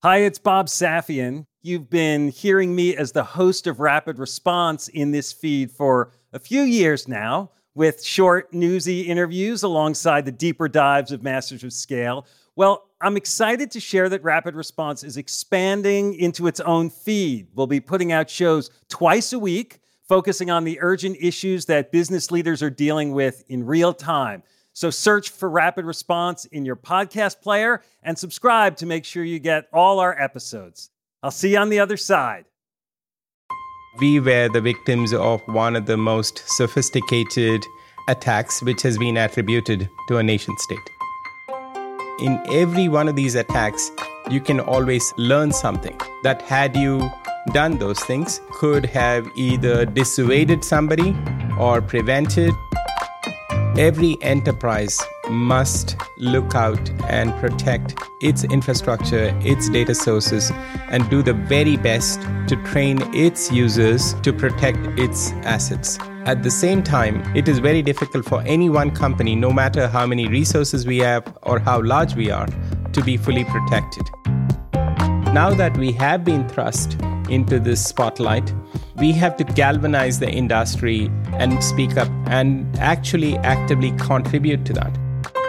Hi, it's Bob Safian. You've been hearing me as the host of Rapid Response in this feed for a few years now, with short, newsy interviews alongside the deeper dives of Masters of Scale. Well, I'm excited to share that Rapid Response is expanding into its own feed. We'll be putting out shows twice a week, focusing on the urgent issues that business leaders are dealing with in real time. So search for Rapid Response in your podcast player and subscribe to make sure you get all our episodes. I'll see you on the other side. We were the victims of one of the most sophisticated attacks which has been attributed to a nation state. In every one of these attacks, you can always learn something that had you done those things could have either dissuaded somebody or prevented. Every enterprise must look out and protect its infrastructure, its data sources, and do the very best to train its users to protect its assets. At the same time, it is very difficult for any one company, no matter how many resources we have or how large we are, to be fully protected. Now that we have been thrust into this spotlight, we have to galvanize the industry and speak up and actually actively contribute to that.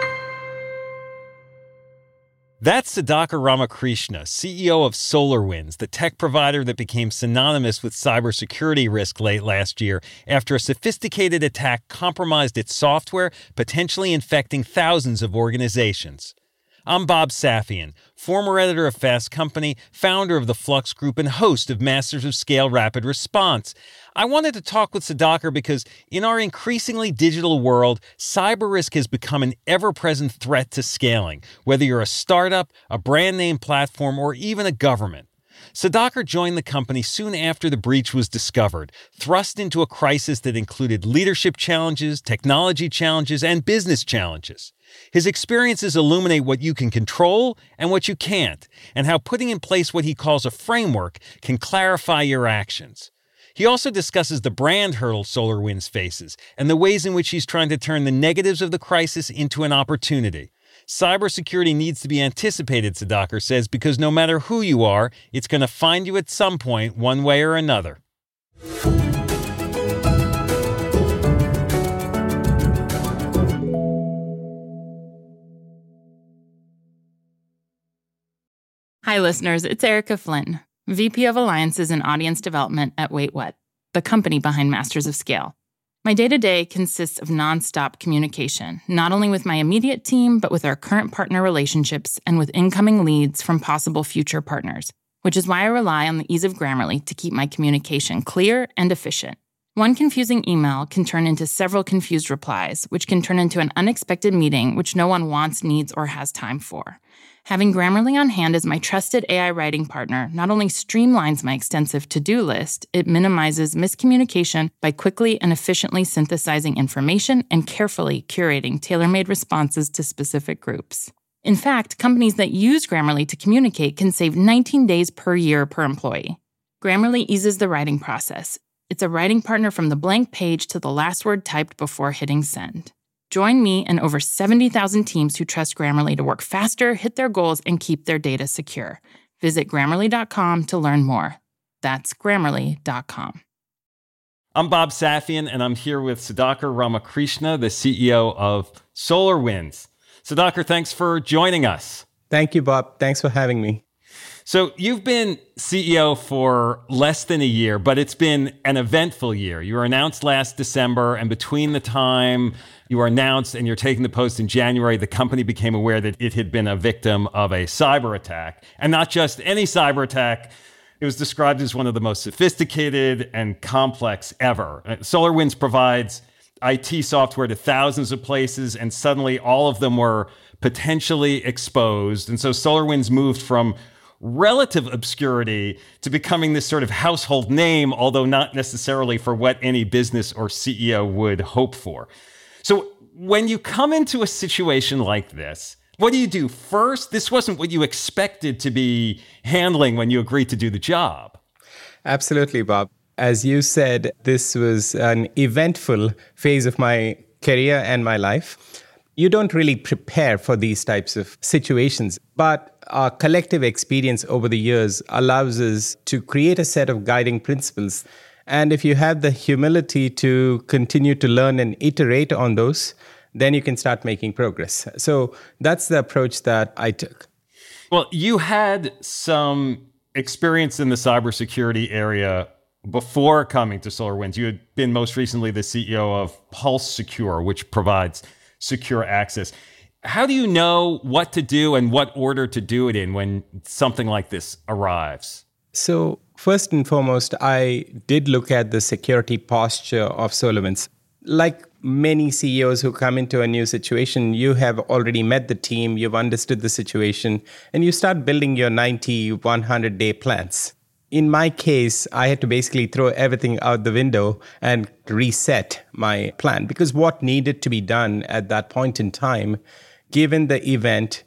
That's Sudhakar Ramakrishna, CEO of SolarWinds, the tech provider that became synonymous with cybersecurity risk late last year after a sophisticated attack compromised its software, potentially infecting thousands of organizations. I'm Bob Safian, former editor of Fast Company, founder of the Flux Group, and host of Masters of Scale Rapid Response. I wanted to talk with Sudhakar because in our increasingly digital world, cyber risk has become an ever-present threat to scaling, whether you're a startup, a brand name platform, or even a government. Sudhakar joined the company soon after the breach was discovered, thrust into a crisis that included leadership challenges, technology challenges, and business challenges. His experiences illuminate what you can control and what you can't, and how putting in place what he calls a framework can clarify your actions. He also discusses the brand hurdle SolarWinds faces and the ways in which he's trying to turn the negatives of the crisis into an opportunity. Cybersecurity needs to be anticipated, Sudhakar says, because no matter who you are, it's going to find you at some point, one way or another. Hi, listeners. It's Erica Flynn, VP of Alliances and Audience Development at Wait What, the company behind Masters of Scale. My day-to-day consists of nonstop communication, not only with my immediate team, but with our current partner relationships and with incoming leads from possible future partners, which is why I rely on the ease of Grammarly to keep my communication clear and efficient. One confusing email can turn into several confused replies, which can turn into an unexpected meeting which no one wants, needs, or has time for. Having Grammarly on hand as my trusted AI writing partner not only streamlines my extensive to-do list, it minimizes miscommunication by quickly and efficiently synthesizing information and carefully curating tailor-made responses to specific groups. In fact, companies that use Grammarly to communicate can save 19 days per year per employee. Grammarly eases the writing process. It's a writing partner from the blank page to the last word typed before hitting send. Join me and over 70,000 teams who trust Grammarly to work faster, hit their goals, and keep their data secure. Visit Grammarly.com to learn more. That's Grammarly.com. I'm Bob Safian, and I'm here with Sudhakar Ramakrishna, the CEO of SolarWinds. Sudhakar, thanks for joining us. Thank you, Bob. Thanks for having me. So you've been CEO for less than a year, but it's been an eventful year. You were announced last December, and between the time you were announced and you're taking the post in January, the company became aware that it had been a victim of a cyber attack. And not just any cyber attack. It was described as one of the most sophisticated and complex ever. SolarWinds provides IT software to thousands of places, and suddenly all of them were potentially exposed. And so SolarWinds moved from relative obscurity to becoming this sort of household name, although not necessarily for what any business or CEO would hope for. So when you come into a situation like this, what do you do? First, this wasn't what you expected to be handling when you agreed to do the job. Absolutely, Bob. As you said, this was an eventful phase of my career and my life. You don't really prepare for these types of situations, but our collective experience over the years allows us to create a set of guiding principles. And if you have the humility to continue to learn and iterate on those, then you can start making progress. So that's the approach that I took. Well, you had some experience in the cybersecurity area before coming to SolarWinds. You had been most recently the CEO of Pulse Secure, which provides secure access. How do you know what to do and what order to do it in when something like this arrives? So first and foremost, I did look at the security posture of SolarWinds. Like many CEOs who come into a new situation, you have already met the team, you've understood the situation, and you start building your 90, 100-day plans. In my case, I had to basically throw everything out the window and reset my plan, because what needed to be done at that point in time, given the event,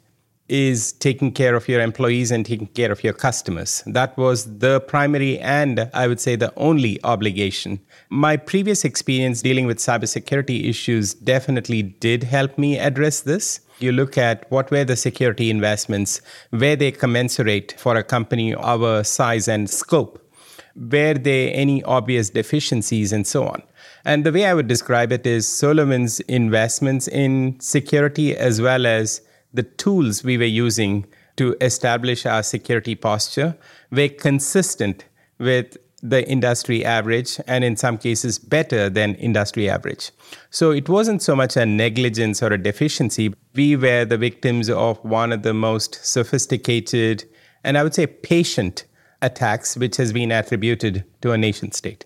is taking care of your employees and taking care of your customers. That was the primary and I would say the only obligation. My previous experience dealing with cybersecurity issues definitely did help me address this. You look at what were the security investments, were they commensurate for a company our size and scope, were there any obvious deficiencies, and so on. And the way I would describe it is SolarWinds' investments in security as well as the tools we were using to establish our security posture were consistent with the industry average, and in some cases better than industry average. So it wasn't so much a negligence or a deficiency. We were the victims of one of the most sophisticated and I would say patient attacks which has been attributed to a nation state.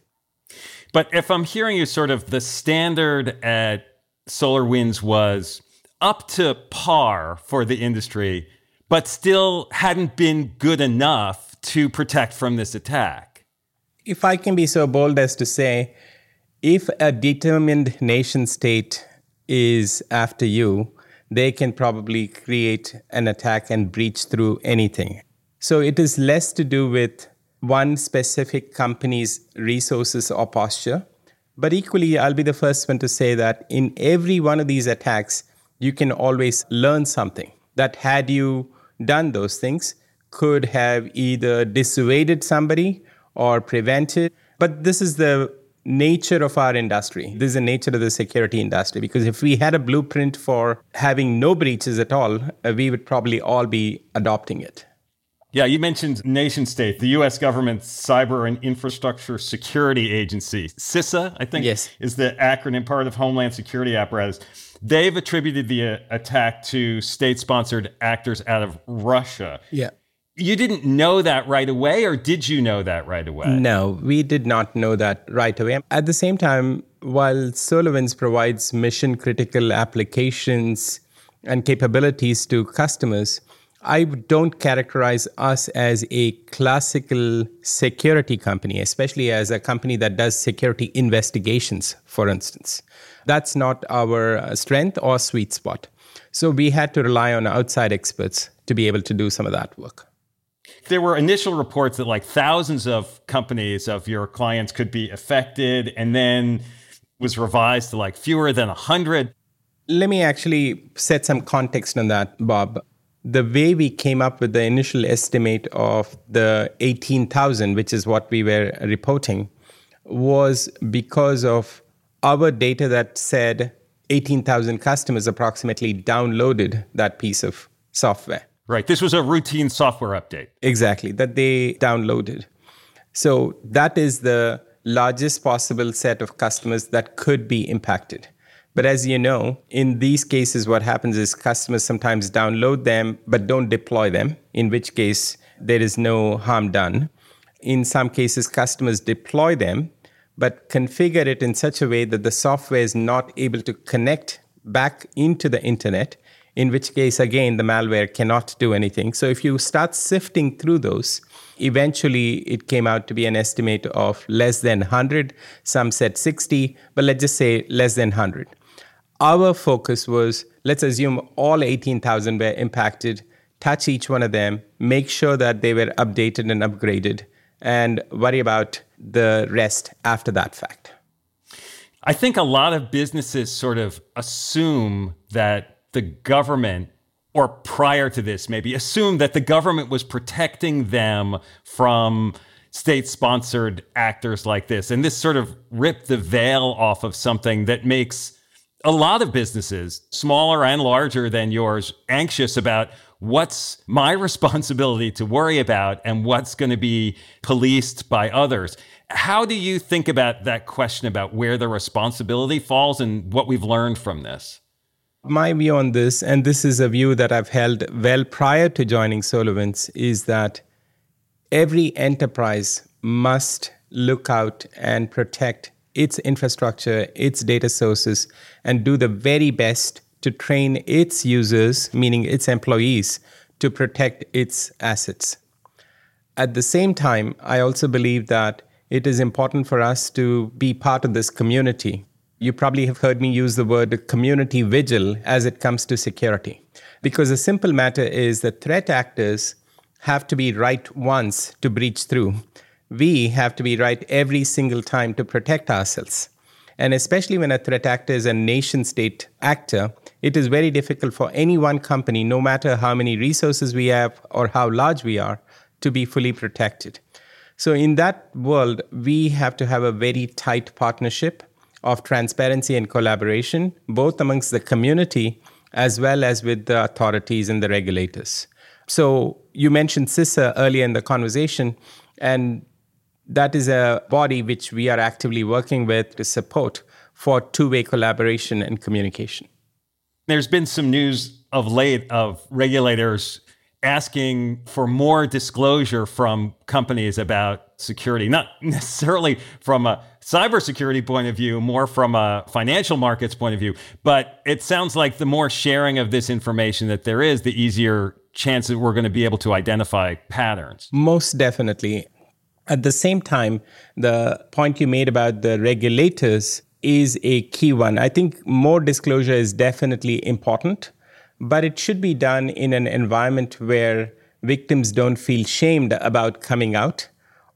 But if I'm hearing you, sort of the standard at SolarWinds was up to par for the industry, but still hadn't been good enough to protect from this attack. If I can be so bold as to say, if a determined nation state is after you, they can probably create an attack and breach through anything. So it is less to do with one specific company's resources or posture. But equally, I'll be the first one to say that in every one of these attacks, you can always learn something that, had you done those things, could have either dissuaded somebody or prevented. But this is the nature of our industry. This is the nature of the security industry, because if we had a blueprint for having no breaches at all, we would probably all be adopting it. Yeah, you mentioned nation state, the U.S. government's Cyber and Infrastructure Security Agency, CISA, I think, yes, is the acronym, part of Homeland Security apparatus. They've attributed the attack to state-sponsored actors out of Russia. Yeah. You didn't know that right away, or did you know that right away? No, we did not know that right away. At the same time, while SolarWinds provides mission-critical applications and capabilities to customers, I don't characterize us as a classical security company, especially as a company that does security investigations, for instance. That's not our strength or sweet spot. So we had to rely on outside experts to be able to do some of that work. There were initial reports that like thousands of companies of your clients could be affected, and then was revised to like fewer than 100. Let me actually set some context on that, Bob. The way we came up with the initial estimate of the 18,000, which is what we were reporting, was because of our data that said 18,000 customers approximately downloaded that piece of software. Right. This was a routine software update. Exactly, that they downloaded. So that is the largest possible set of customers that could be impacted. But as you know, in these cases, what happens is customers sometimes download them, but don't deploy them, in which case there is no harm done. In some cases, customers deploy them, but configure it in such a way that the software is not able to connect back into the internet, in which case, again, the malware cannot do anything. So if you start sifting through those, eventually it came out to be an estimate of less than 100. Some said 60, but let's just say less than 100. Our focus was, let's assume all 18,000 were impacted, touch each one of them, make sure that they were updated and upgraded, and worry about the rest after that fact. I think a lot of businesses sort of assume that the government, or prior to this maybe, assumed that the government was protecting them from state-sponsored actors like this. And this sort of ripped the veil off of something that makes a lot of businesses, smaller and larger than yours, anxious about what's my responsibility to worry about and what's going to be policed by others. How do you think about that question about where the responsibility falls and what we've learned from this? My view on this, and this is a view that I've held well prior to joining SolarWinds, is that every enterprise must look out and protect its infrastructure, its data sources, and do the very best to train its users, meaning its employees, to protect its assets. At the same time, I also believe that it is important for us to be part of this community. You probably have heard me use the word community vigil as it comes to security. Because the simple matter is that threat actors have to be right once to breach through. We have to be right every single time to protect ourselves. And especially when a threat actor is a nation-state actor, it is very difficult for any one company, no matter how many resources we have or how large we are, to be fully protected. So in that world, we have to have a very tight partnership of transparency and collaboration, both amongst the community as well as with the authorities and the regulators. So you mentioned CISA earlier in the conversation, and that is a body which we are actively working with to support for two-way collaboration and communication. There's been some news of late of regulators asking for more disclosure from companies about security, not necessarily from a cybersecurity point of view, more from a financial markets point of view. But it sounds like the more sharing of this information that there is, the easier chance that we're going to be able to identify patterns. Most definitely. At the same time, the point you made about the regulators is a key one. I think more disclosure is definitely important, but it should be done in an environment where victims don't feel shamed about coming out,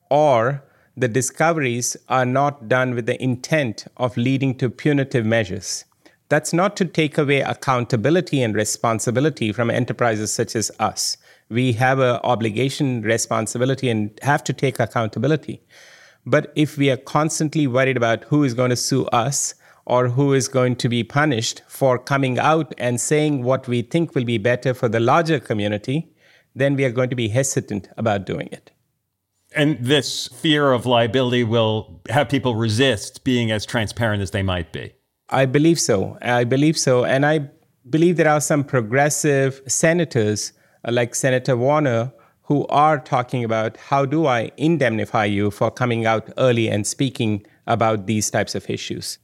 or the discoveries are not done with the intent of leading to punitive measures. That's not to take away accountability and responsibility from enterprises such as us. We have an obligation, responsibility, and have to take accountability. But if we are constantly worried about who is going to sue us or who is going to be punished for coming out and saying what we think will be better for the larger community, then we are going to be hesitant about doing it. And this fear of liability will have people resist being as transparent as they might be. I believe so. And I believe there are some progressive senators like Senator Warner who are talking about how do I indemnify you for coming out early and speaking about these types of issues.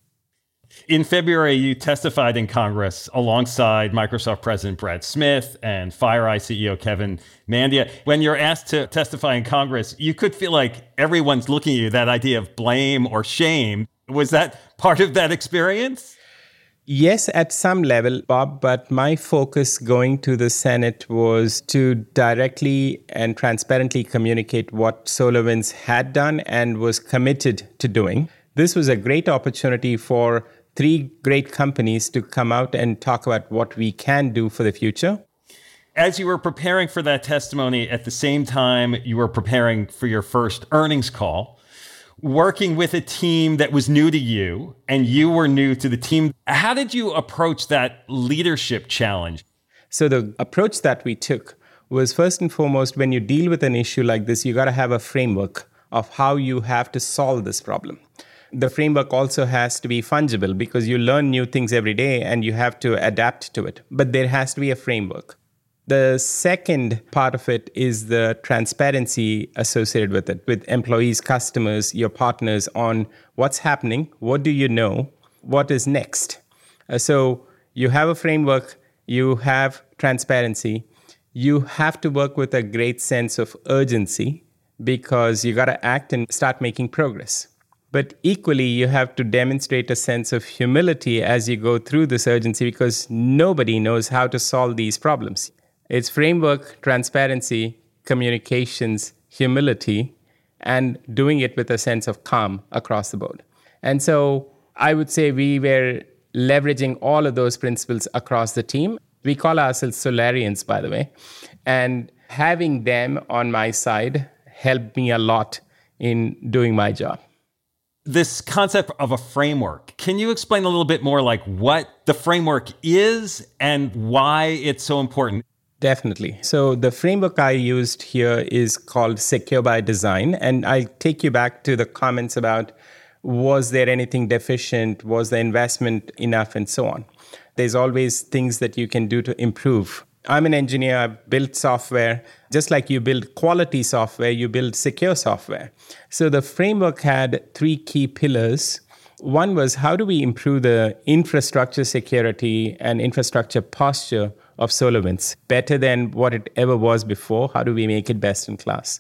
In February, you testified in Congress alongside Microsoft President Brad Smith and FireEye CEO Kevin Mandia. When you're asked to testify in Congress, you could feel like everyone's looking at you, that idea of blame or shame. Was that part of that experience? Yes, at some level, Bob, but my focus going to the Senate was to directly and transparently communicate what SolarWinds had done and was committed to doing. This was a great opportunity for three great companies to come out and talk about what we can do for the future. As you were preparing for that testimony, at the same time you were preparing for your first earnings call, working with a team that was new to you and you were new to the team, how did you approach that leadership challenge? So the approach that we took was, first and foremost, when you deal with an issue like this, you got to have a framework of how you have to solve this problem. The framework also has to be fungible because you learn new things every day and you have to adapt to it. But there has to be a framework. The second part of it is the transparency associated with it, with employees, customers, your partners on what's happening, what do you know, what is next. So you have a framework, you have transparency, you have to work with a great sense of urgency because you got to act and start making progress. But equally, you have to demonstrate a sense of humility as you go through this urgency because nobody knows how to solve these problems. It's framework, transparency, communications, humility, and doing it with a sense of calm across the board. And so I would say we were leveraging all of those principles across the team. We call ourselves Solarians, by the way. And having them on my side helped me a lot in doing my job. This concept of a framework, can you explain a little bit more like what the framework is and why it's so important? Definitely. So the framework I used here is called Secure by Design. And I'll take you back to the comments about was there anything deficient? Was the investment enough? And so on. There's always things that you can do to improve. I'm an engineer. I've built software. Just like you build quality software, you build secure software. So the framework had 3 key pillars. One was, how do we improve the infrastructure security and infrastructure posture of SolarWinds better than what it ever was before? How do we make it best in class?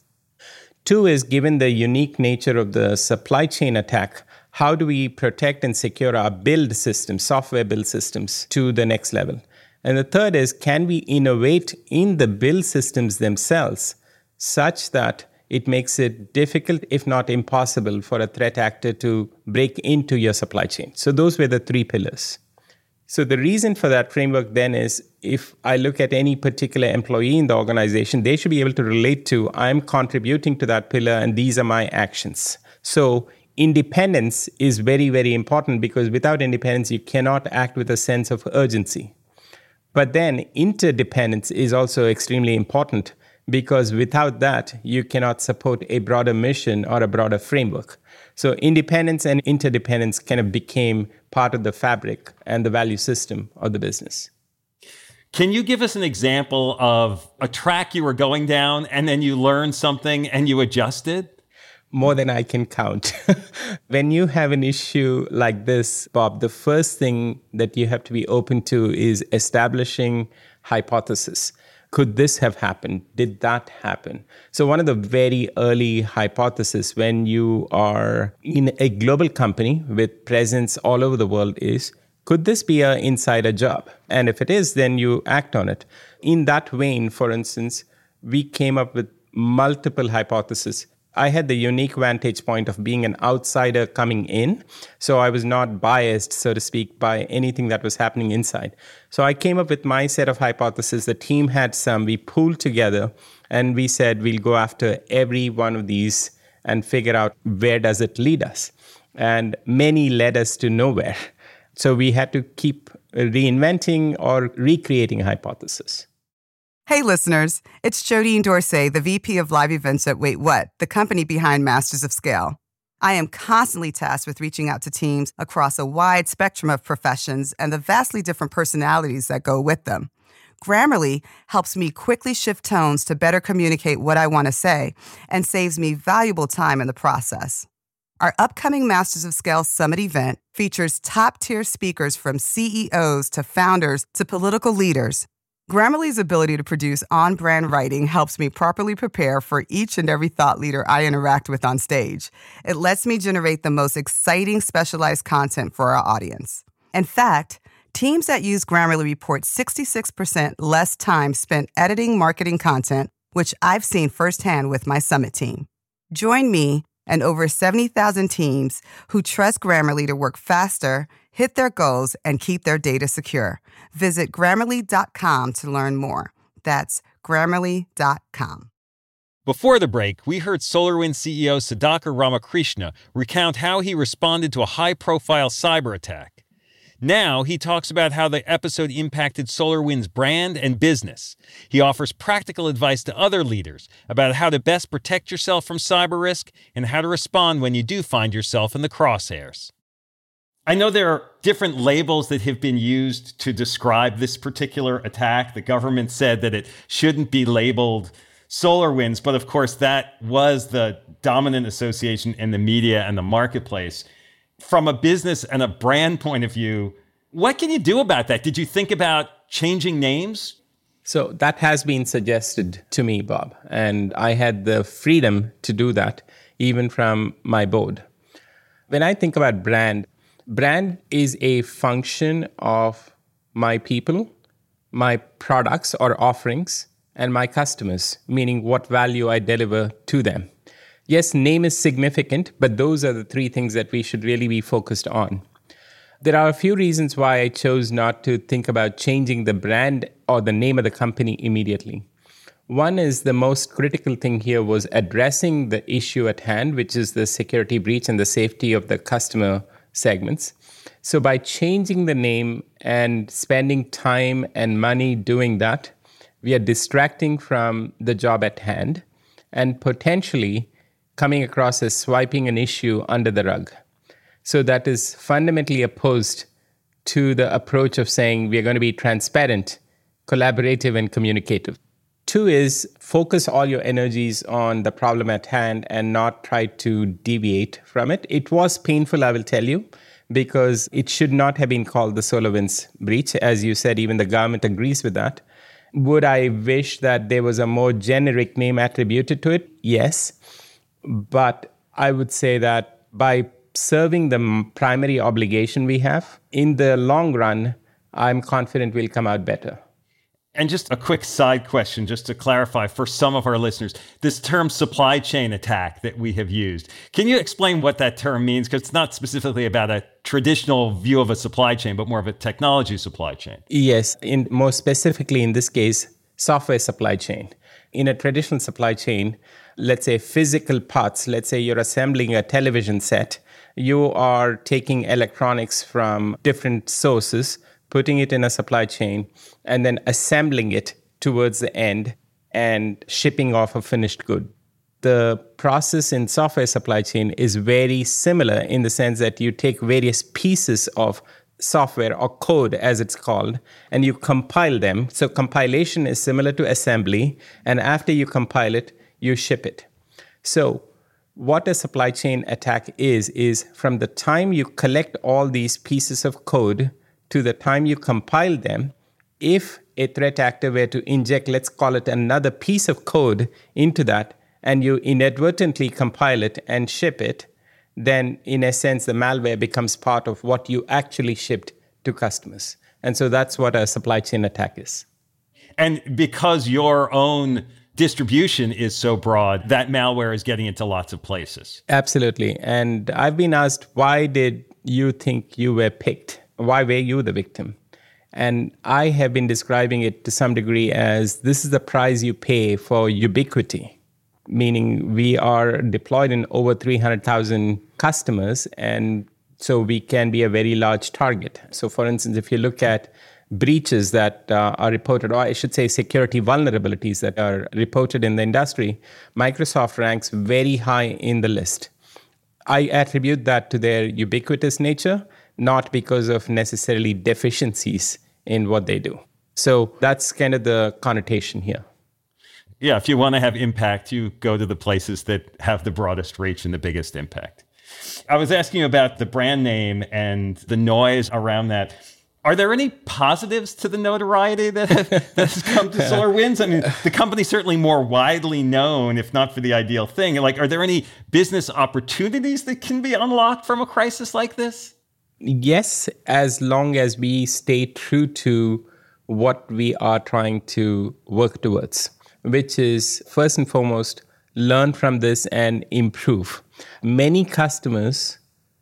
2 is, given the unique nature of the supply chain attack, how do we protect and secure our build systems, software build systems, to the next level? And the 3rd is, can we innovate in the build systems themselves such that it makes it difficult, if not impossible, for a threat actor to break into your supply chain? So those were the 3 pillars. So the reason for that framework then is, if I look at any particular employee in the organization, they should be able to relate to, I'm contributing to that pillar and these are my actions. So independence is very, very important, because without independence, you cannot act with a sense of urgency. But then interdependence is also extremely important, because without that, you cannot support a broader mission or a broader framework. So independence and interdependence kind of became part of the fabric and the value system of the business. Can you give us an example of a track you were going down and then you learned something and you adjusted? More than I can count. When you have an issue like this, Bob, the first thing that you have to be open to is establishing hypothesis. Could this have happened? Did that happen? So one of the very early hypotheses when you are in a global company with presence all over the world is, could this be an insider job? And if it is, then you act on it. In that vein, for instance, we came up with multiple hypotheses. I had the unique vantage point of being an outsider coming in. So I was not biased, so to speak, by anything that was happening inside. So I came up with my set of hypotheses. The team had some. We pooled together and we said, we'll go after every one of these and figure out where does it lead us. And many led us to nowhere. So we had to keep reinventing or recreating hypotheses. Hey, listeners, it's Jodine Dorsey, the VP of Live Events at Wait What, the company behind Masters of Scale. I am constantly tasked with reaching out to teams across a wide spectrum of professions and the vastly different personalities that go with them. Grammarly helps me quickly shift tones to better communicate what I want to say and saves me valuable time in the process. Our upcoming Masters of Scale Summit event features top-tier speakers from CEOs to founders to political leaders. Grammarly's ability to produce on-brand writing helps me properly prepare for each and every thought leader I interact with on stage. It lets me generate the most exciting specialized content for our audience. In fact, teams that use Grammarly report 66% less time spent editing marketing content, which I've seen firsthand with my Summit team. Join me and over 70,000 teams who trust Grammarly to work faster, hit their goals, and keep their data secure. Visit Grammarly.com to learn more. That's Grammarly.com. Before the break, we heard SolarWinds CEO Sudhakar Ramakrishna recount how he responded to a high-profile cyber attack. Now he talks about how the episode impacted SolarWinds' brand and business. He offers practical advice to other leaders about how to best protect yourself from cyber risk and how to respond when you do find yourself in the crosshairs. I know there are different labels that have been used to describe this particular attack. The government said that it shouldn't be labeled SolarWinds, but of course that was the dominant association in the media and the marketplace. From a business and a brand point of view, what can you do about that? Did you think about changing names? So that has been suggested to me, Bob, and I had the freedom to do that, even from my board. When I think about brand is a function of my people, my products or offerings, and my customers, meaning what value I deliver to them. Yes, name is significant, but those are the 3 things that we should really be focused on. There are a few reasons why I chose not to think about changing the brand or the name of the company immediately. One is the most critical thing here was addressing the issue at hand, which is the security breach and the safety of the customer segments. So by changing the name and spending time and money doing that, we are distracting from the job at hand and potentially coming across as swiping an issue under the rug. So that is fundamentally opposed to the approach of saying we are going to be transparent, collaborative, and communicative. Two is focus all your energies on the problem at hand and not try to deviate from it. It was painful, I will tell you, because it should not have been called the SolarWinds breach. As you said, even the government agrees with that. Would I wish that there was a more generic name attributed to it? Yes. But I would say that by serving the primary obligation we have, in the long run, I'm confident we'll come out better. And just a quick side question, just to clarify for some of our listeners, this term supply chain attack that we have used, can you explain what that term means? Because it's not specifically about a traditional view of a supply chain, but more of a technology supply chain. Yes, more specifically in this case, software supply chain. In a traditional supply chain, let's say physical parts, let's say you're assembling a television set, you are taking electronics from different sources, putting it in a supply chain, and then assembling it towards the end and shipping off a finished good. The process in software supply chain is very similar in the sense that you take various pieces of software or code, as it's called, and you compile them. So compilation is similar to assembly, and after you compile it, you ship it. So what a supply chain attack is from the time you collect all these pieces of code to the time you compile them, if a threat actor were to inject, let's call it another piece of code into that, and you inadvertently compile it and ship it, then in a sense, the malware becomes part of what you actually shipped to customers. And so that's what a supply chain attack is. And because your own distribution is so broad, that malware is getting into lots of places. Absolutely. And I've been asked, why did you think you were picked? Why were you the victim? And I have been describing it to some degree as this is the price you pay for ubiquity, meaning we are deployed in over 300,000 customers, and so we can be a very large target. So for instance, if you look at breaches that are reported, or I should say security vulnerabilities that are reported in the industry, Microsoft ranks very high in the list. I attribute that to their ubiquitous nature, not because of necessarily deficiencies in what they do. So that's kind of the connotation here. Yeah, if you want to have impact, you go to the places that have the broadest reach and the biggest impact. I was asking you about the brand name and the noise around that. Are there any positives to the notoriety that has come to SolarWinds? I mean, the company's certainly more widely known, if not for the ideal thing. Like, are there any business opportunities that can be unlocked from a crisis like this? Yes, as long as we stay true to what we are trying to work towards, which is first and foremost, learn from this and improve. Many customers,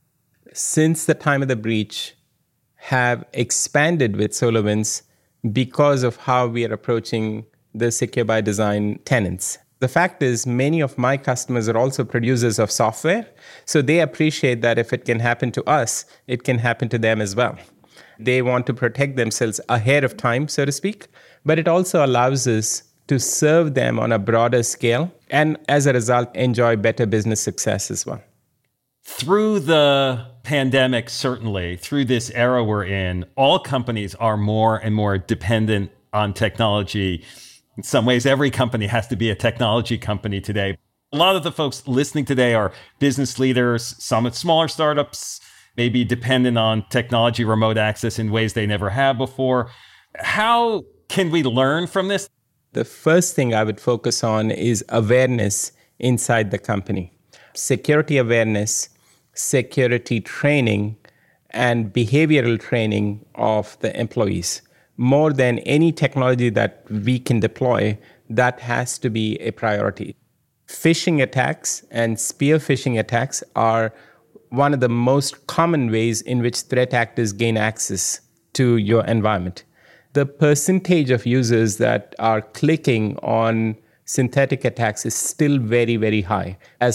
since the time of the breach, have expanded with SolarWinds because of how we are approaching the Secure by Design tenets. The fact is, many of my customers are also producers of software, so they appreciate that if it can happen to us, it can happen to them as well. They want to protect themselves ahead of time, so to speak, but it also allows us to serve them on a broader scale and, as a result, enjoy better business success as well. Through the pandemic, certainly, through this era we're in, all companies are more and more dependent on technology. In some ways, every company has to be a technology company today. A lot of the folks listening today are business leaders, some at smaller startups, maybe dependent on technology, remote access in ways they never have before. How can we learn from this? The first thing I would focus on is awareness inside the company. Security awareness, security training, and behavioral training of the employees. More than any technology that we can deploy, that has to be a priority. Phishing attacks and spear phishing attacks are one of the most common ways in which threat actors gain access to your environment. The percentage of users that are clicking on synthetic attacks is still very, very high as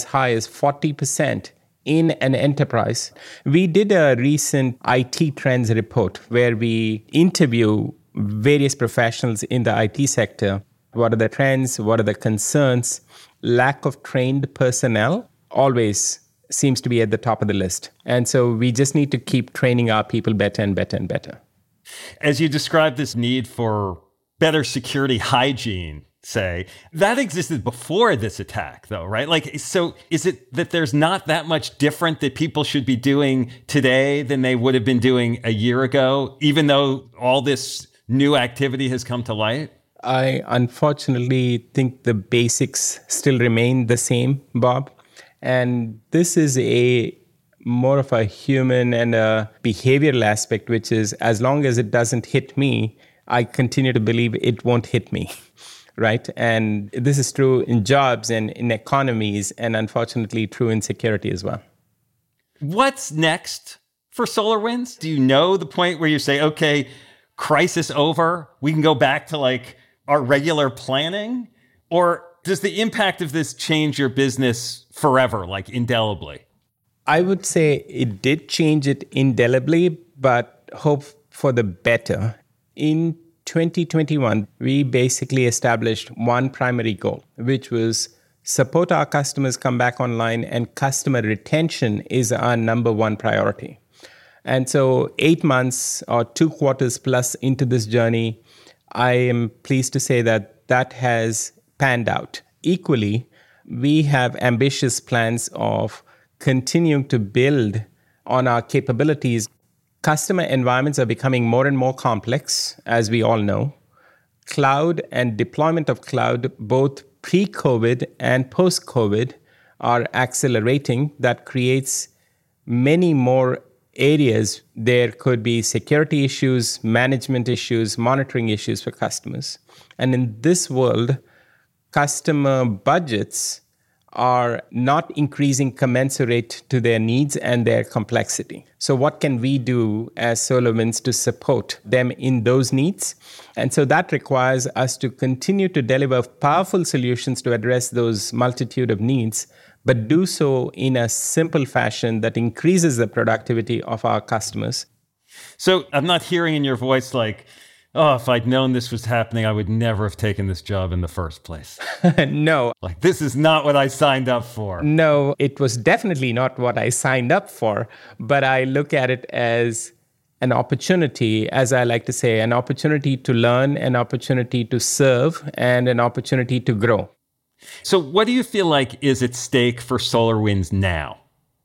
40% in an enterprise. We did a recent IT trends report where we interview various professionals in the IT sector. What are the trends? What are the concerns? Lack of trained personnel always seems to be at the top of the list. And so we just need to keep training our people better and better and better. As you describe this need for better security hygiene, say, that existed before this attack, though, right? Like, so is it that there's not that much different that people should be doing today than they would have been doing a year ago, even though all this new activity has come to light? I unfortunately think the basics still remain the same, Bob. And this is more of a human and a behavioral aspect, which is as long as it doesn't hit me, I continue to believe it won't hit me. Right? And this is true in jobs and in economies, and unfortunately true in security as well. What's next for SolarWinds? Do you know the point where you say, okay, crisis over, we can go back to like our regular planning? Or does the impact of this change your business forever, like indelibly? I would say it did change it indelibly, but hope for the better. In 2021, we basically established one primary goal, which was support our customers come back online, and customer retention is our number one priority. And so 8 months or 2 quarters plus into this journey, I am pleased to say that has panned out. Equally, we have ambitious plans of continuing to build on our capabilities. Customer environments are becoming more and more complex, as we all know. Cloud and deployment of cloud, both pre-COVID and post-COVID, are accelerating. That creates many more areas. There could be security issues, management issues, monitoring issues for customers. And in this world, customer budgets are not increasing commensurate to their needs and their complexity. So what can we do as SolarWinds to support them in those needs? And so that requires us to continue to deliver powerful solutions to address those multitude of needs, but do so in a simple fashion that increases the productivity of our customers. So I'm not hearing in your voice like, oh, if I'd known this was happening, I would never have taken this job in the first place. No. Like, this is not what I signed up for. No, it was definitely not what I signed up for. But I look at it as an opportunity, as I like to say, an opportunity to learn, an opportunity to serve, and an opportunity to grow. So what do you feel like is at stake for SolarWinds now?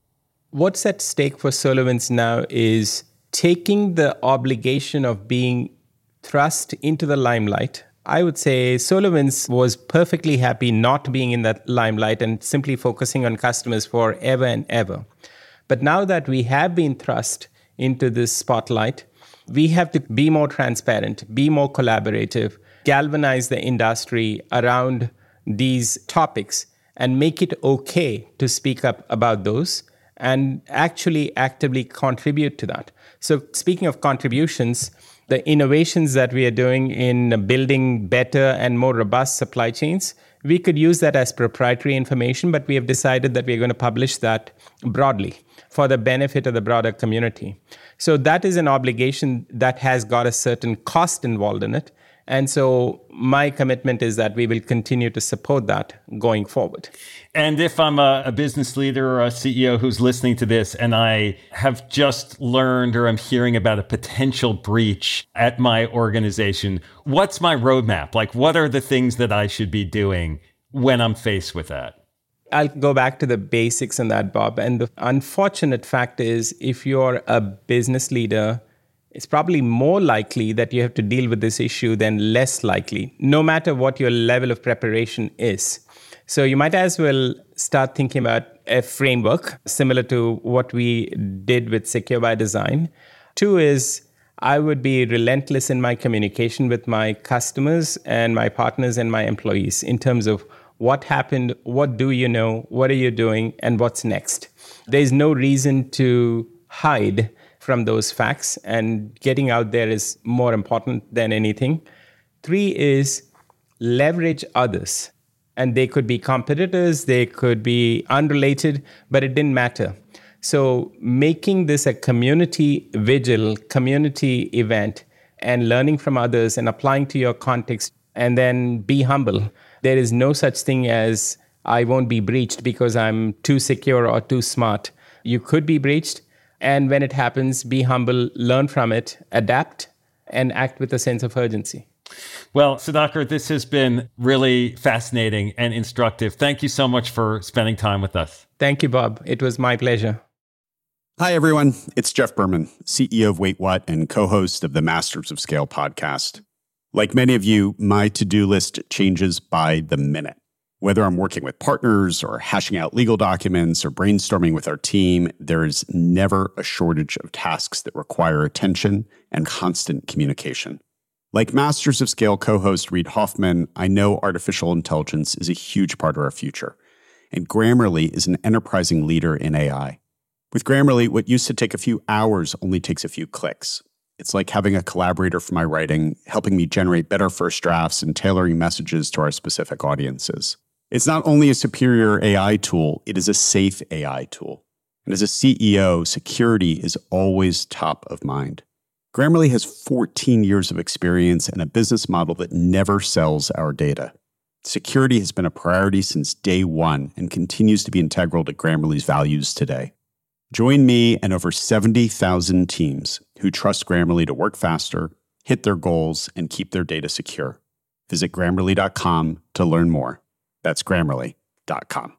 What's at stake for SolarWinds now is taking the obligation of being thrust into the limelight. I would say SolarWinds was perfectly happy not being in that limelight and simply focusing on customers forever and ever. But now that we have been thrust into this spotlight, we have to be more transparent, be more collaborative, galvanize the industry around these topics, and make it okay to speak up about those and actually actively contribute to that. So speaking of contributions, the innovations that we are doing in building better and more robust supply chains, we could use that as proprietary information, but we have decided that we're going to publish that broadly for the benefit of the broader community. So that is an obligation that has got a certain cost involved in it. And so my commitment is that we will continue to support that going forward. And if I'm a business leader or a CEO who's listening to this and I have just learned or I'm hearing about a potential breach at my organization, what's my roadmap? Like, what are the things that I should be doing when I'm faced with that? I'll go back to the basics on that, Bob. And the unfortunate fact is, if you're a business leader, it's probably more likely that you have to deal with this issue than less likely, no matter what your level of preparation is. So you might as well start thinking about a framework similar to what we did with Secure by Design. 2 is, I would be relentless in my communication with my customers and my partners and my employees in terms of what happened, what do you know, what are you doing, and what's next. There's no reason to hide from those facts, and getting out there is more important than anything. 3 is leverage others. And they could be competitors, they could be unrelated, but it didn't matter. So making this a community vigil, community event, and learning from others and applying to your context, and then be humble. There is no such thing as I won't be breached because I'm too secure or too smart. You could be breached. And when it happens, be humble, learn from it, adapt, and act with a sense of urgency. Well, Sudhakar, this has been really fascinating and instructive. Thank you so much for spending time with us. Thank you, Bob. It was my pleasure. Hi, everyone. It's Jeff Berman, CEO of Wait What and co-host of the Masters of Scale podcast. Like many of you, my to-do list changes by the minute. Whether I'm working with partners or hashing out legal documents or brainstorming with our team, there is never a shortage of tasks that require attention and constant communication. Like Masters of Scale co-host Reid Hoffman, I know artificial intelligence is a huge part of our future, and Grammarly is an enterprising leader in AI. With Grammarly, what used to take a few hours only takes a few clicks. It's like having a collaborator for my writing, helping me generate better first drafts and tailoring messages to our specific audiences. It's not only a superior AI tool, it is a safe AI tool. And as a CEO, security is always top of mind. Grammarly has 14 years of experience and a business model that never sells our data. Security has been a priority since day one and continues to be integral to Grammarly's values today. Join me and over 70,000 teams who trust Grammarly to work faster, hit their goals, and keep their data secure. Visit Grammarly.com to learn more. That's Grammarly.com.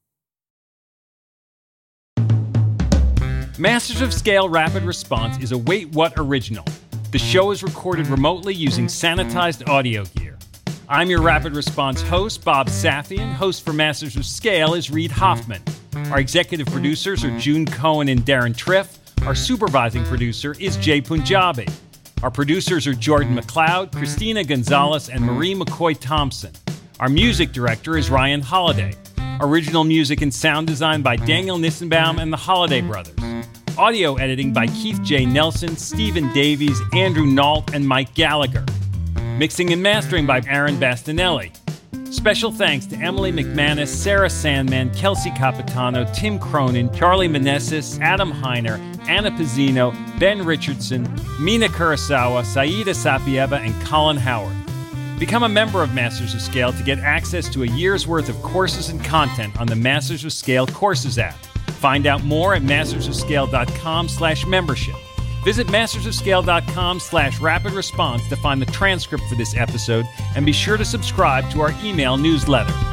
Masters of Scale Rapid Response is a Wait What original. The show is recorded remotely using sanitized audio gear. I'm your Rapid Response host, Bob Safian. Host for Masters of Scale is Reid Hoffman. Our executive producers are June Cohen and Darren Triff. Our supervising producer is Jay Punjabi. Our producers are Jordan McLeod, Christina Gonzalez, and Marie McCoy Thompson. Our music director is Ryan Holiday. Original music and sound design by Daniel Nissenbaum and the Holiday Brothers. Audio editing by Keith J. Nelson, Stephen Davies, Andrew Nault, and Mike Gallagher. Mixing and mastering by Aaron Bastinelli. Special thanks to Emily McManus, Sarah Sandman, Kelsey Capitano, Tim Cronin, Charlie Meneses, Adam Heiner, Anna Pizzino, Ben Richardson, Mina Kurosawa, Saida Sapieva, and Colin Howard. Become a member of Masters of Scale to get access to a year's worth of courses and content on the Masters of Scale Courses app. Find out more at mastersofscale.com/membership. Visit mastersofscale.com/rapid response to find the transcript for this episode, and be sure to subscribe to our email newsletter.